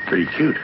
Pretty cute.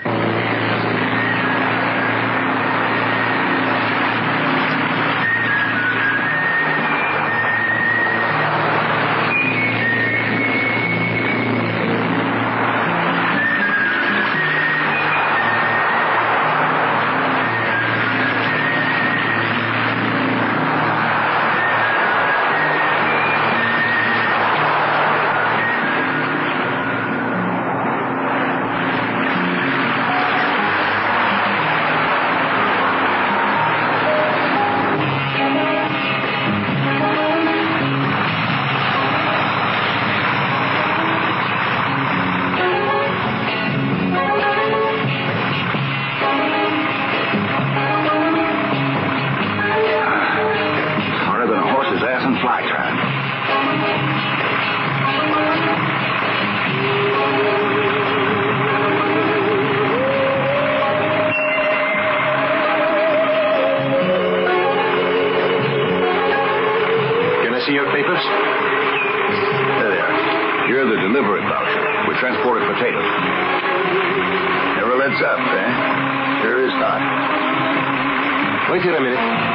See your papers? There they are. You're the delivery voucher. We transported potatoes. Never lets up, eh? Sure is hot. Wait here a minute.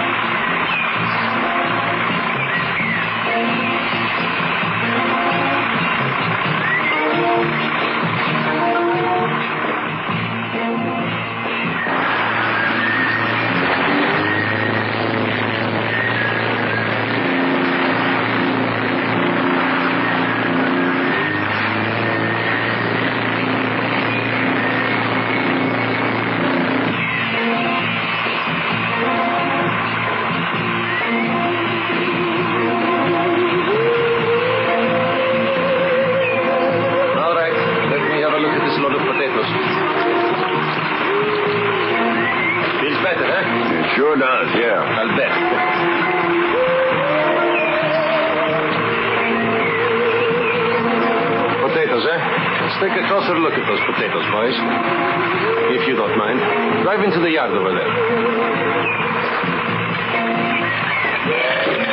Sure does, yeah. I'll bet. Potatoes, eh? Let's take a closer look at those potatoes, boys. If you don't mind. Drive into the yard over there.